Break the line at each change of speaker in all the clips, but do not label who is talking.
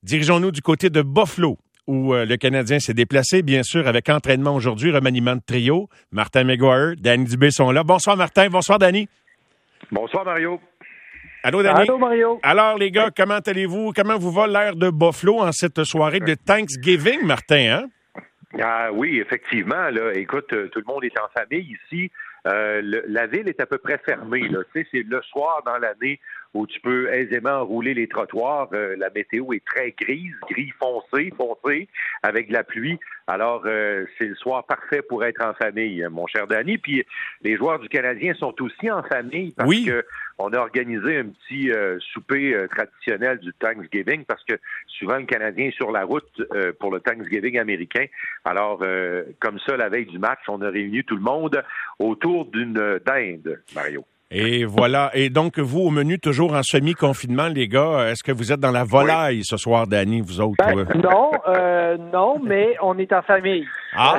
Dirigeons-nous du côté de Buffalo, où le Canadien s'est déplacé, bien sûr, avec entraînement aujourd'hui, remaniement de trio. Martin McGuire, Danny Dubé sont là. Bonsoir Martin, bonsoir Danny.
Bonsoir Mario.
Allô Danny.
Allô Mario.
Alors les gars, comment allez-vous? Comment vous va l'air de Buffalo en cette soirée de Thanksgiving, Martin, hein?
Ah oui, effectivement. Là, écoute, tout le monde est en famille ici. La ville est à peu près fermée. Là. Tu sais, c'est le soir dans l'année où tu peux aisément rouler les trottoirs. La météo est très gris foncé, avec de la pluie. Alors, c'est le soir parfait pour être en famille, mon cher Danny. Puis, les joueurs du Canadien sont aussi en famille parce que on a organisé un petit souper traditionnel du Thanksgiving parce que souvent, le Canadien est sur la route pour le Thanksgiving américain. Alors, comme ça, la veille du match, on a réuni tout le monde autour d'une dinde, Mario.
Et voilà. Et donc, vous, au menu, toujours en semi-confinement, les gars, est-ce que vous êtes dans la volaille ce soir, Danny, vous autres?
Non, mais on est en famille.
Ah!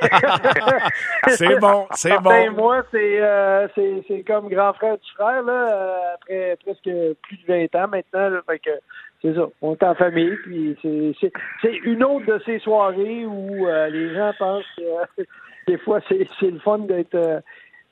C'est bon.
Et moi, c'est comme grand frère du frère, là, après presque plus de 20 ans maintenant. Là, fait que c'est ça, on est en famille, puis c'est une autre de ces soirées où les gens pensent que des fois, c'est le fun d'être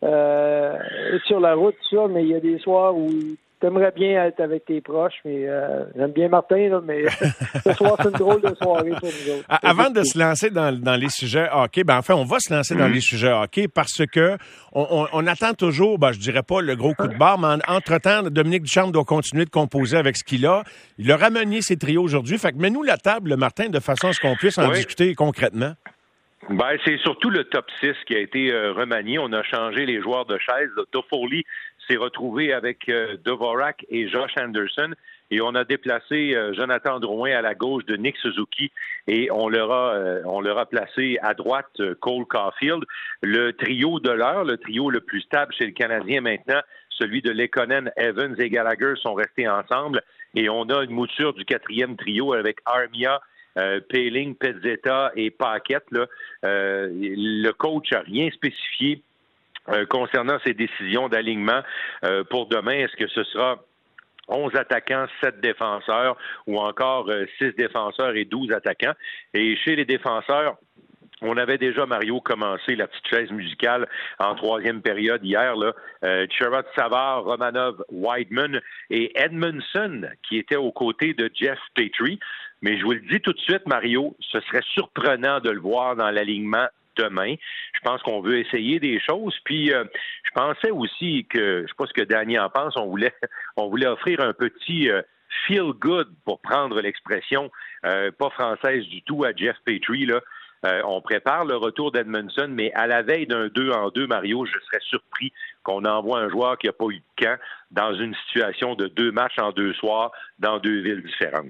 sur la route, tout ça, mais il y a des soirs où t'aimerais bien être avec tes proches, mais j'aime bien Martin, là, mais ce soir, c'est une drôle de soirée pour nous autres.
Avant de se lancer dans les sujets hockey, on va se lancer dans les sujets hockey parce que on attend toujours, je dirais pas le gros coup de barre, mais entre-temps, Dominique Ducharme doit continuer de composer avec ce qu'il a. Il a remanié ses trios aujourd'hui. Fait que mets-nous la table, Martin, de façon à ce qu'on puisse en discuter concrètement.
C'est surtout le top 6 qui a été remanié. On a changé les joueurs de chaise. Toffoli s'est retrouvé avec Dvorak et Josh Anderson. Et on a déplacé Jonathan Drouin à la gauche de Nick Suzuki. Et on leur a placé à droite Cole Caulfield. Le trio de l'heure, le trio le plus stable chez le Canadien maintenant, celui de Lekonen, Evans et Gallagher sont restés ensemble. Et on a une mouture du quatrième trio avec Armia, Poehling, Pezzetta et Paquette. Le coach n'a rien spécifié concernant ses décisions d'alignement pour demain. Est-ce que ce sera 11 attaquants, 7 défenseurs ou encore 6 défenseurs et 12 attaquants? Et chez les défenseurs, on avait déjà, Mario, commencé la petite chaise musicale en troisième période hier. Sherrod Savard, Romanov, Wideman et Edmondson qui étaient aux côtés de Jeff Petrie. Mais je vous le dis tout de suite, Mario, ce serait surprenant de le voir dans l'alignement demain. Je pense qu'on veut essayer des choses. Puis, je pensais aussi que, je sais pas ce que Danny en pense, on voulait offrir un petit feel good, pour prendre l'expression pas française du tout, à Jeff Petrie, là. On prépare le retour d'Edmondson, mais à la veille d'un 2-en-2, Mario, je serais surpris qu'on envoie un joueur qui n'a pas eu de camp dans une situation de 2 matchs en 2 soirs dans 2 villes différentes.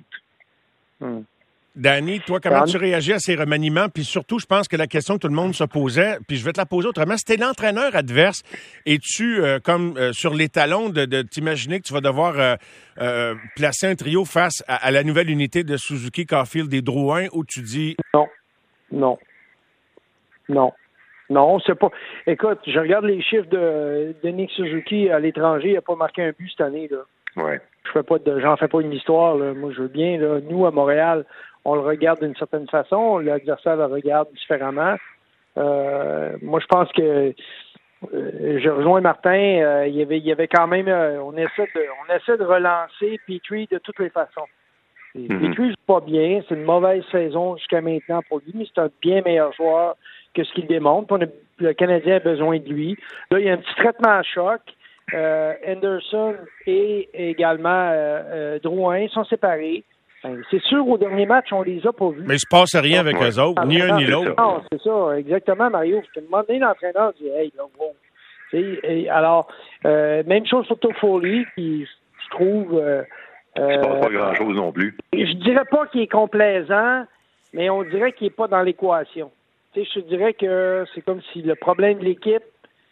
Danny, toi, comment tu réagis à ces remaniements? Puis surtout, je pense que la question que tout le monde se posait, puis je vais te la poser autrement, si t'es l'entraîneur adverse, es-tu comme sur les talons de t'imaginer que tu vas devoir placer un trio face à la nouvelle unité de Suzuki, Caulfield et Drouin, où tu dis...
Non, c'est pas... Écoute, je regarde les chiffres de Nick Suzuki à l'étranger, il n'a pas marqué un but cette année, là.
Ouais.
J'en fais pas une histoire, là. Moi, je veux bien, là. Nous, à Montréal, on le regarde d'une certaine façon, l'adversaire le regarde différemment. Moi, je pense que je rejoins Martin, il y avait quand même... on essaie de relancer Petrie de toutes les façons. Petrie joue pas bien, c'est une mauvaise saison jusqu'à maintenant pour lui, mais c'est un bien meilleur joueur que ce qu'il démontre. Le Canadien a besoin de lui. Là, il y a un petit traitement à choc. Anderson et également Drouin sont séparés. C'est sûr, au dernier match, on les a pas vus.
Mais il se passe rien avec eux autres, ni un ni l'autre.
Non, c'est ça, exactement, Mario. Je te demandais, l'entraîneur dit, hey, là, wow. Alors, même chose pour Toffoli, qui, je trouve...
il ne passe pas grand-chose non plus.
Je dirais pas qu'il est complaisant, mais on dirait qu'il n'est pas dans l'équation. Tu sais, je te dirais que c'est comme si le problème de l'équipe...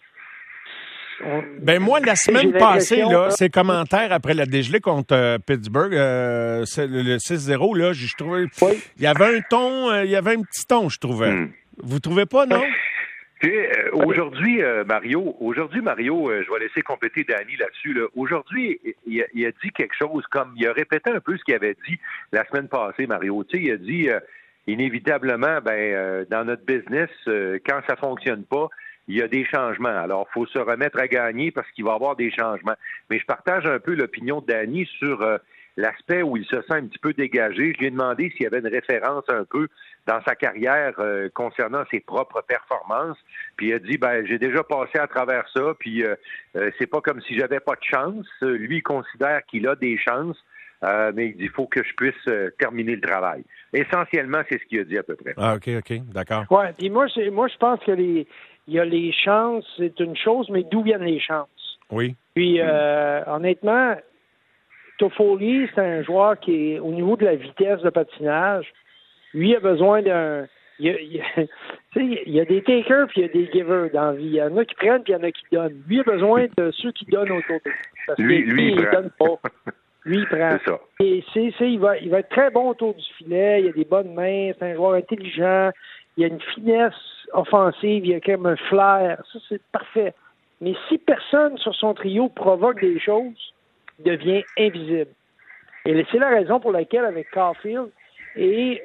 Moi, la semaine passée, là, ces commentaires après la dégelée contre Pittsburgh, le 6-0, là, je trouvais... Il y avait un ton, il y avait un petit ton, je trouvais. Vous trouvez pas, non?
Aujourd'hui, Mario, je vais laisser compléter Danny là-dessus. Là. Aujourd'hui, il a dit quelque chose comme, il a répété un peu ce qu'il avait dit la semaine passée, Mario. Tu sais, il a dit, inévitablement, dans notre business, quand ça fonctionne pas, il y a des changements. Alors, il faut se remettre à gagner parce qu'il va y avoir des changements. Mais je partage un peu l'opinion de Danny sur l'aspect où il se sent un petit peu dégagé. Je lui ai demandé s'il y avait une référence un peu dans sa carrière concernant ses propres performances. Puis il a dit, j'ai déjà passé à travers ça, puis c'est pas comme si j'avais pas de chance. Lui, il considère qu'il a des chances, mais il dit, il faut que je puisse terminer le travail. Essentiellement, c'est ce qu'il a dit à peu près.
Ah, OK, d'accord.
Ouais, puis moi, je pense que il y a les chances, c'est une chose, mais d'où viennent les chances?
Oui.
Puis, honnêtement, Toffoli, c'est un joueur qui est, au niveau de la vitesse de patinage, lui a besoin d'un... Il y a des takers puis il y a des givers dans la vie. Il y en a qui prennent puis il y en a qui donnent. Lui a besoin de ceux qui donnent autour de lui. Parce
lui,
il donne pas. Lui, il prend.
C'est ça.
Et il va être très bon autour du filet. Il a des bonnes mains. C'est un joueur intelligent. Il a une finesse offensive. Il a quand même un flair. Ça, c'est parfait. Mais si personne sur son trio provoque des choses, il devient invisible. Et c'est la raison pour laquelle, avec Caulfield et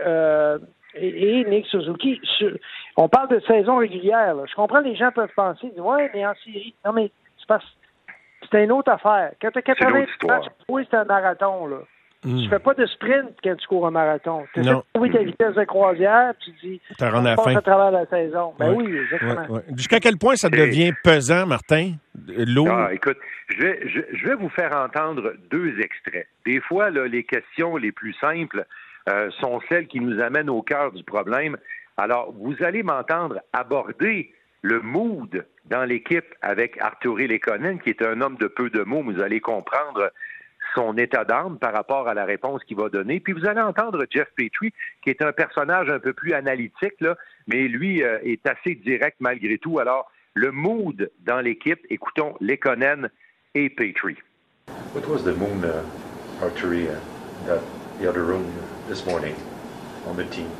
Nick Suzuki, on parle de saison régulière. Là. Je comprends que les gens peuvent penser, ouais, mais en série. Non, mais c'est une autre affaire. Quand tu as 80 matchs, oui, c'est un marathon. Là. Tu fais pas de sprint quand tu cours un marathon. Tu essaies de trouver ta vitesse de croisière, puis tu dis, tu passes à travers la saison. Ben oui, exactement.
Ouais. Jusqu'à quel point ça devient pesant, Martin, l'eau?
Écoute, je vais vous faire entendre 2 extraits. Des fois, là, les questions les plus simples sont celles qui nous amènent au cœur du problème. Alors, vous allez m'entendre aborder le mood dans l'équipe avec Artturi Lekonen, qui est un homme de peu de mots. Vous allez comprendre son état d'âme par rapport à la réponse qu'il va donner. Puis vous allez entendre Jeff Petrie, qui est un personnage un peu plus analytique, là, mais lui est assez direct malgré tout. Alors, le mood dans l'équipe, écoutons Lekonen et Petrie.
What was the mood, Artturi, the other room this morning on the team?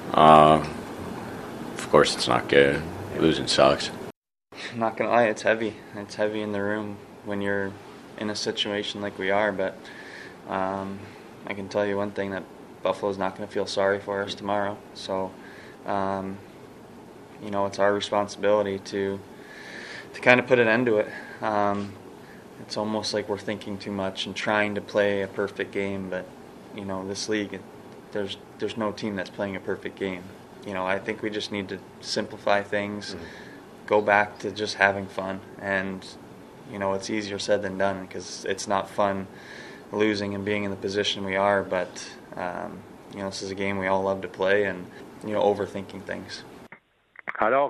Of course it's not good. Losing sucks.
I'm not gonna lie, it's heavy. It's heavy in the room when you're in a situation like we are, but I can tell you one thing, that Buffalo's not going to feel sorry for us tomorrow. So, it's our responsibility to kind of put an end to it. It's almost like we're thinking too much and trying to play a perfect game, but, this league, there's no team that's playing a perfect game. I think we just need to simplify things, go back to just having fun, and it's easier said than done because it's not fun losing and being in the position we are, but this is a game we all love to play, and overthinking things.
Alors,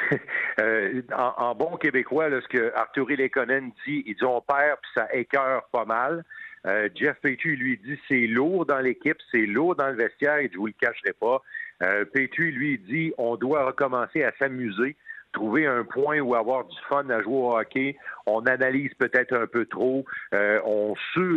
en bon québécois, là, ce que Artturi Lekonen dit, il dit on perd puis ça écœure pas mal. Jeff Petrie lui dit c'est lourd dans l'équipe, c'est lourd dans le vestiaire, et je vous le cacherai pas. Petrie lui dit on doit recommencer à s'amuser, trouver un point où avoir du fun à jouer au hockey. On analyse peut-être un peu trop, on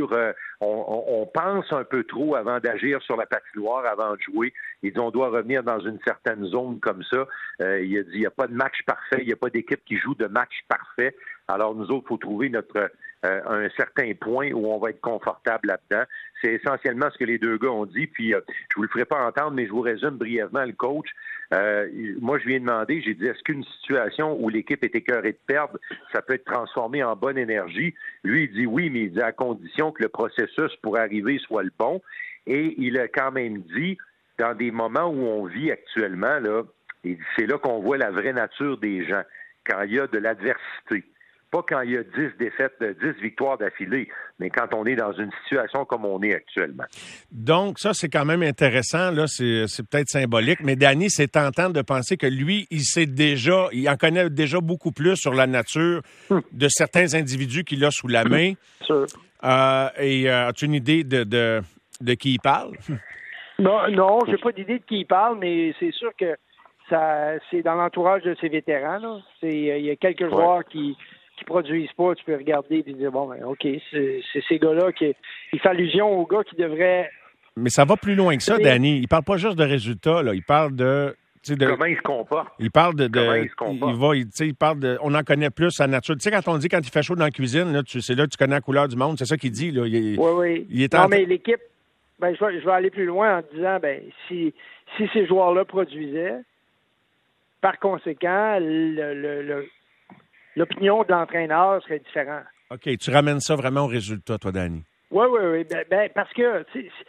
pense un peu trop avant d'agir sur la patinoire, avant de jouer. Il dit on doit revenir dans une certaine zone comme ça. Il a dit il n'y a pas de match parfait, il n'y a pas d'équipe qui joue de match parfait. Alors nous autres, il faut trouver un certain point où on va être confortable là-dedans. C'est essentiellement ce que les 2 gars ont dit. Puis je vous le ferai pas entendre, mais je vous résume brièvement le coach. Moi, je lui ai demandé, j'ai dit, est-ce qu'une situation où l'équipe est écœurée de perdre, ça peut être transformé en bonne énergie? Lui, il dit oui, mais il dit à condition que le processus pour arriver soit le bon. Et il a quand même dit, dans des moments où on vit actuellement, là, c'est là qu'on voit la vraie nature des gens, quand il y a de l'adversité. Pas quand il y a 10 victoires d'affilée, mais quand on est dans une situation comme on est actuellement.
Donc, ça, c'est quand même intéressant. Là, c'est peut-être symbolique, mais Danny, c'est tentant de penser que lui, il en connaît déjà beaucoup plus sur la nature de certains individus qu'il a sous la main.
Sûr.
Et as-tu une idée de qui il parle?
Non, j'ai pas d'idée de qui il parle, mais c'est sûr que c'est dans l'entourage de ses vétérans. Là. Il y a quelques joueurs qui produisent pas, tu peux regarder et dire, OK, c'est ces gars-là il fait allusion aux gars qui devraient...
Mais ça va plus loin que ça, Danny. Il parle pas juste de résultats, là. Il parle de
Comment il se comporte.
Il parle de
Comment il se comporte.
il parle de. On en connaît plus sa nature. Tu sais, quand on dit quand il fait chaud dans la cuisine, là, c'est là que tu connais la couleur du monde. C'est ça qu'il dit. Là.
Oui.
Il est
non, mais l'équipe, je vais aller plus loin en disant, si ces joueurs-là produisaient, par conséquent, l'opinion de l'entraîneur serait différente.
OK, tu ramènes ça vraiment au résultat, toi, Danny.
Oui. Parce que,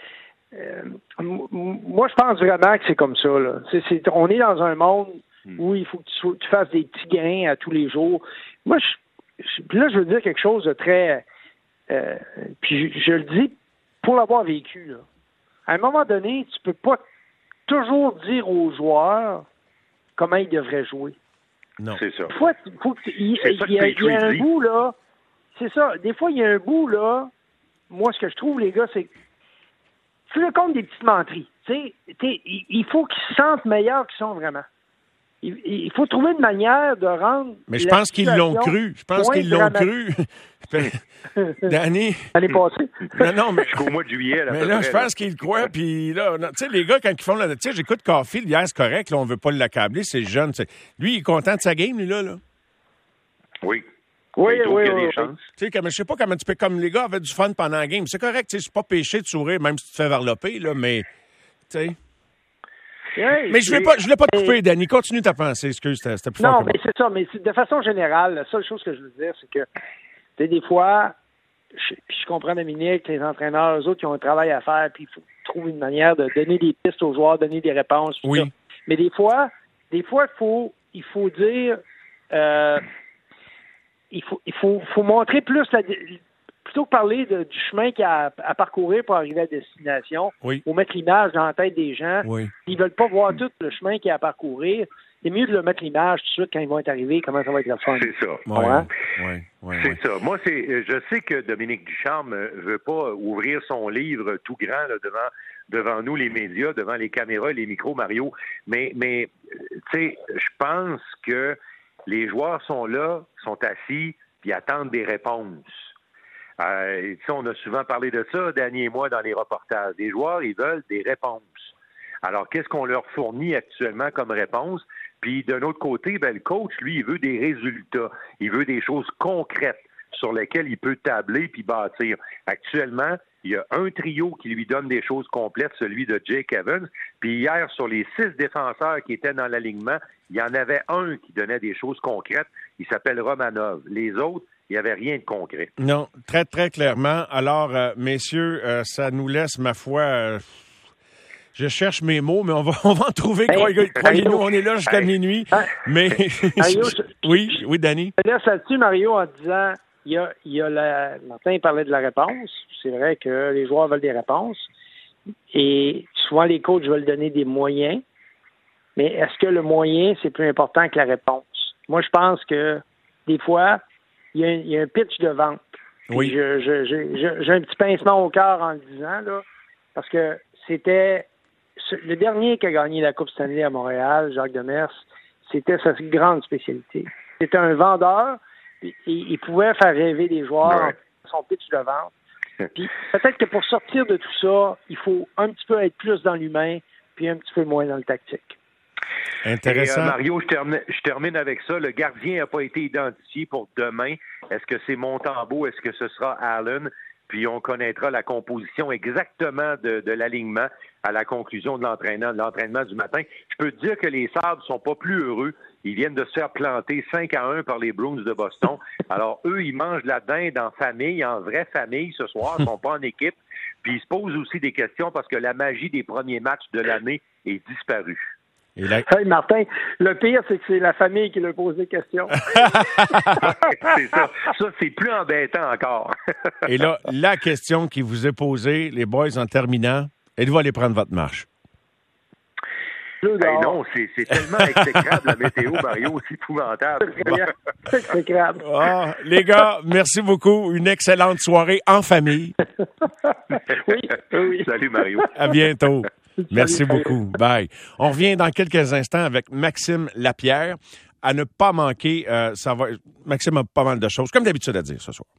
moi, je pense vraiment que c'est comme ça. Là. On est dans un monde où il faut que tu fasses des petits gains à tous les jours. Moi, je veux dire quelque chose de très... puis je le dis pour l'avoir vécu. Là. À un moment donné, tu peux pas toujours dire aux joueurs comment ils devraient jouer.
Non.
C'est ça.
Des fois, il y a un bout, là... C'est ça. Des fois, il y a un bout, là... Moi, ce que je trouve, les gars, c'est... Tu le comptes des petites menteries. Il faut qu'ils se sentent meilleurs qu'ils sont vraiment. Il faut trouver une manière de rendre...
Mais je pense qu'ils l'ont cru. Danny...
L'année passée.
Non, mais...
Jusqu'au mois de juillet.
Mais là, je pense qu'ils le croient. Puis là, tu sais, les gars, quand ils font... Tu sais, j'écoute Caulfield hier, c'est correct. Là, on veut pas l'accabler, c'est jeune. Lui, il est content de sa game, lui, là.
Oui.
Oui.
Des chances.
Tu sais, je sais pas comment tu peux... Comme les gars avaient du fun pendant la game. C'est correct, tu sais, c'est pas péché de sourire, même si tu te fais varloper, là, mais... Tu sais... Mais je voulais pas te couper, Danny. Continue ta pensée. Excuse, c'était plus fort.
Non, mais c'est ça. Mais de façon générale, la seule chose que je veux dire, c'est que, tu sais, des fois, je comprends Dominique, les entraîneurs, eux autres, qui ont un travail à faire, puis il faut trouver une manière de donner des pistes aux joueurs, donner des réponses.
Oui.
Ça. Mais des fois, il faut dire, il faut montrer plus plutôt que parler du chemin qu'il y a à parcourir pour arriver à destination, ou mettre l'image dans la tête des gens.
Oui.
Ils veulent pas voir tout le chemin qu'il y a à parcourir. C'est mieux de le mettre l'image tout de suite quand ils vont être arrivés, comment ça va être le fun.
C'est ça.
C'est
ça. Moi, je sais que Dominique Ducharme veut pas ouvrir son livre tout grand là, devant nous, les médias, devant les caméras, les micros, Mario. Mais tu sais, je pense que les joueurs sont là, sont assis, puis attendent des réponses. On a souvent parlé de ça, Danny et moi, dans les reportages. Les joueurs, ils veulent des réponses. Alors, qu'est-ce qu'on leur fournit actuellement comme réponse? Puis, d'un autre côté, le coach, lui, il veut des résultats. Il veut des choses concrètes sur lesquelles il peut tabler puis bâtir. Actuellement, il y a un trio qui lui donne des choses complètes, celui de Jake Evans. Puis hier, sur les 6 défenseurs qui étaient dans l'alignement, il y en avait un qui donnait des choses concrètes. Il s'appelle Romanov. Les autres, il n'y avait rien de concret.
Non, très, très clairement. Alors, messieurs, ça nous laisse, ma foi... je cherche mes mots, mais on va en trouver. Croyez-nous, on est là jusqu'à minuit. Mais oui, Danny.
Je laisse là-dessus, Mario, en disant, Martin parlait de la réponse. C'est vrai que les joueurs veulent des réponses. Et souvent, les coachs veulent donner des moyens. Mais est-ce que le moyen, c'est plus important que la réponse? Moi, je pense que des fois, il y a un pitch de vente.
Oui.
J'ai un petit pincement au cœur en le disant, là, parce que c'était le dernier qui a gagné la Coupe Stanley à Montréal, Jacques Demers, c'était sa grande spécialité. C'était un vendeur, et il pouvait faire rêver des joueurs dans son pitch de vente. Puis peut-être que pour sortir de tout ça, il faut un petit peu être plus dans l'humain, puis un petit peu moins dans le tactique.
Intéressant.
Et, Mario, je termine avec ça. Le gardien n'a pas été identifié pour demain. Est-ce que c'est Montembeault? Est-ce que ce sera Allen? Puis on connaîtra la composition exactement de l'alignement à la conclusion de l'entraînement du matin. Je peux te dire que les Sabres sont pas plus heureux. Ils viennent de se faire planter 5-1 par les Bruins de Boston. Alors, eux, ils mangent la dinde en famille, en vraie famille ce soir. Ils sont pas en équipe. Puis ils se posent aussi des questions parce que la magie des premiers matchs de l'année est disparue.
Hey Martin, le pire, c'est que c'est la famille qui leur pose des questions.
C'est ça. Ça, c'est plus embêtant encore.
Et là, la question qui vous est posée, les boys, en terminant, êtes-vous allés prendre votre marche?
Hey, non, c'est tellement exécrable la météo, Mario, c'est épouvantable.
C'est exécrable.
Les gars, merci beaucoup. Une excellente soirée en famille.
Oui.
Salut, Mario.
À bientôt. Merci beaucoup. Bye. On revient dans quelques instants avec Maxime Lapierre. À ne pas manquer, Maxime a pas mal de choses, comme d'habitude, à dire ce soir.